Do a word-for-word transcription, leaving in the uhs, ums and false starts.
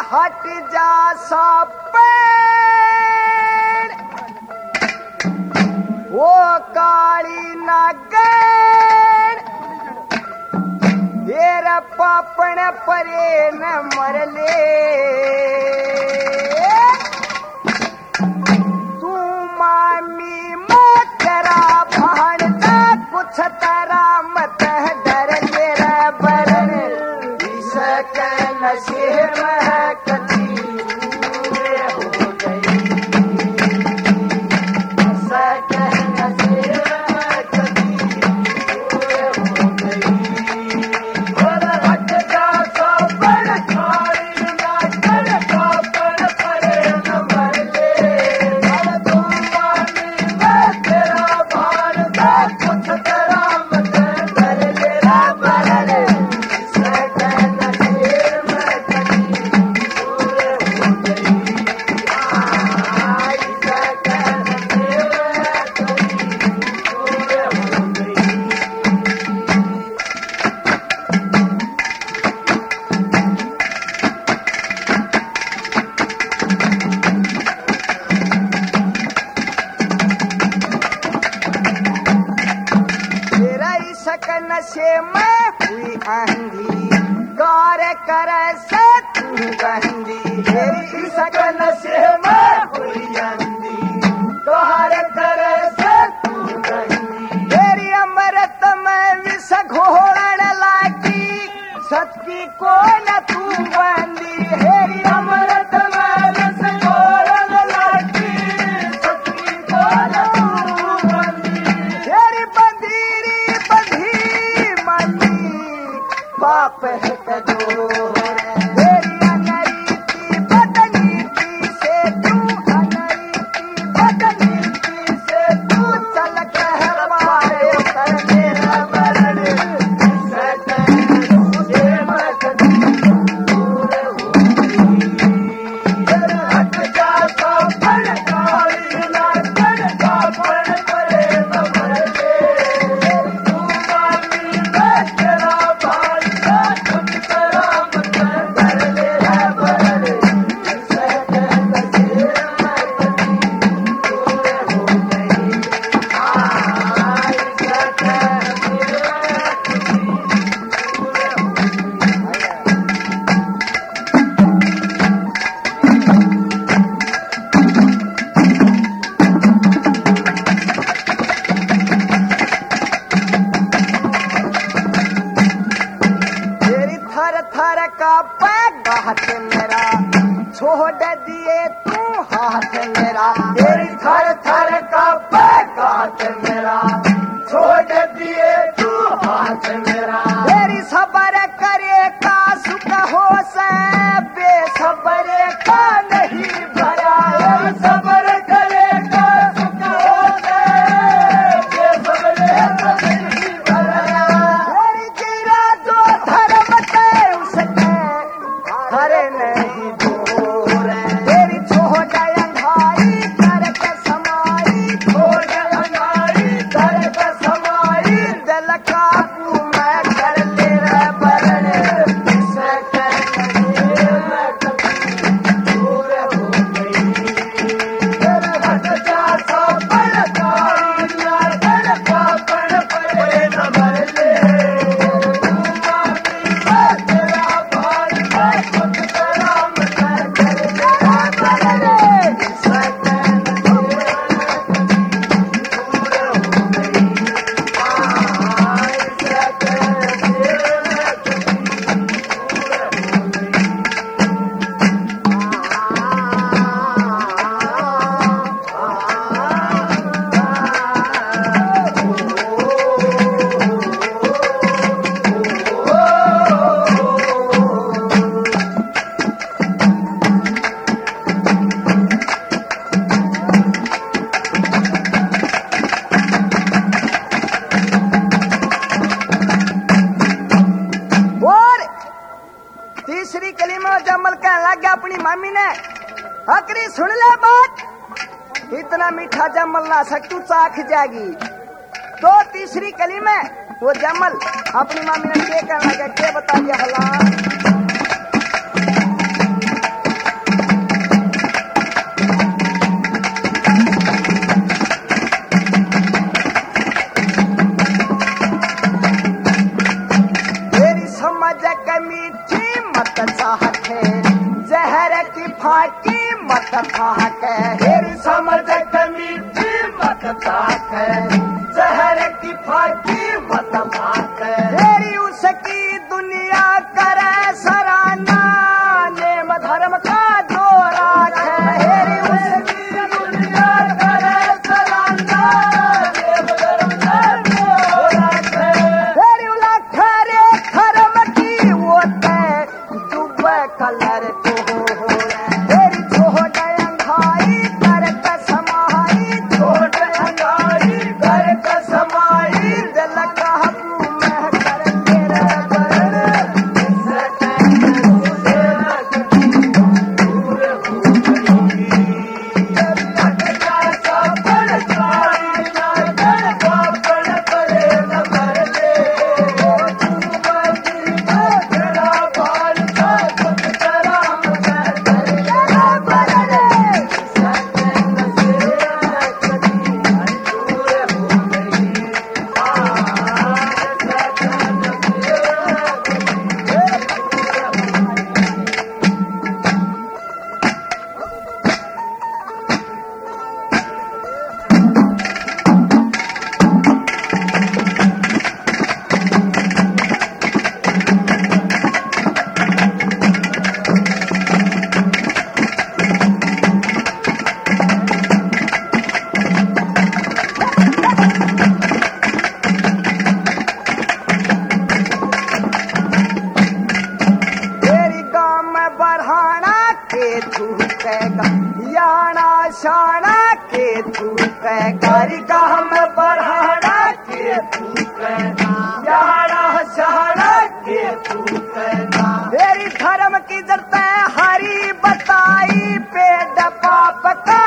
हट जा सापेड़ वो काली नागण तेरा पापण परे न मरले तू मामी मत करा भाणता कुछ तारा मत डर तेरा बरन इसक नशे में कती हो गई इसक नशे में कती हो गई और हट जा सापड़ खाई ना कर पापड़ परे न मरले तू मामी मैं तेरा भाणता कुछ तारा मत डर तेरा बरन इसक नशे में कती हो गई आई इसक नशे में कती हो गई तेरा इसक नशे में हुई आंधी गौर कर से तू गंदी तेरी इसक नशे में हुई आंधी गौर कर से तू गंदी तेरी अमृत में विष घोड़न लागी सत्य को न तू बंदी तेरी अमृत में विष घोड़न लागी सत्य को न तू बंदी तेरी बंदीरी बंधी मनी पाप है कदो तेरी अनरीति बदनीति से तू अनरीति बदनीति से तू चल कह पाए कर तेरा बरन सकन से मत दूर हो गई हट जा सापड़ काली ना कर पापड़ परे न मरले तू मामी मैं तेरा भाणता कुछ तारा मत डर तेरा बरन सकन से मत दूर हो गई आई सकन से तेरी थर थर का पैग हाथ मेरा छोड़ दिए तू हाथ मेरा तेरी थर थर का पैग हाथ मेरा छोड़ दिए तू हाथ मेरा तेरी सबर करे का सुख हो से बेसबर का नहीं भरा तेरी सबर करे का सुख हो से बेसबर का नहीं भरा तेरी गिरा जो धर्म ते उसने हरे नहीं दूर तेरी छोड़ अंधारी कर के समाई छोड़ अंधारी कर के समाई दिल काबू मैं कर ले रे बरन सकन से मैं दूर हो गई तेरे हट जा सापड़ काली ना कर पापड़ परे न मरले तू मामी मैं तेरा भाणता कुछ तारा मत डर तेरा बरन सकन से मैं दूर हो गई आई सकन से मैं और तीसरी कली में जमल कहने लग गया अपनी मामी ने हकरी सुन ले बात इतना मीठा जमल ना सक तू चाख जाएगी तो तीसरी कली में वो जमल अपनी मामी ने क्या कहने लगा क्या बता दिया भला मत चाहते जहर की फाकी मत खाके तेरी समझ मीठी मत चाहते जहर की फाकी मत खाके तेरी उसकी दुनिया करे सराहना नेम धर्म का जो राखे तेरी उसकी दुनिया करे सराहना नेम धर्म का जो राखे तेरी उलखरे धर्म की वो ते डूबे कलर को तेरी छोड़ अंगाई कर कसमाई छोड़ अंगाई कर कसमाई दिल का मैं कर तेरा याना शाना के तू कारी गाम बढ़ाना के तू याना शाना के तू तेरी धर्म की जरते हरी बताई पेड़ पाप का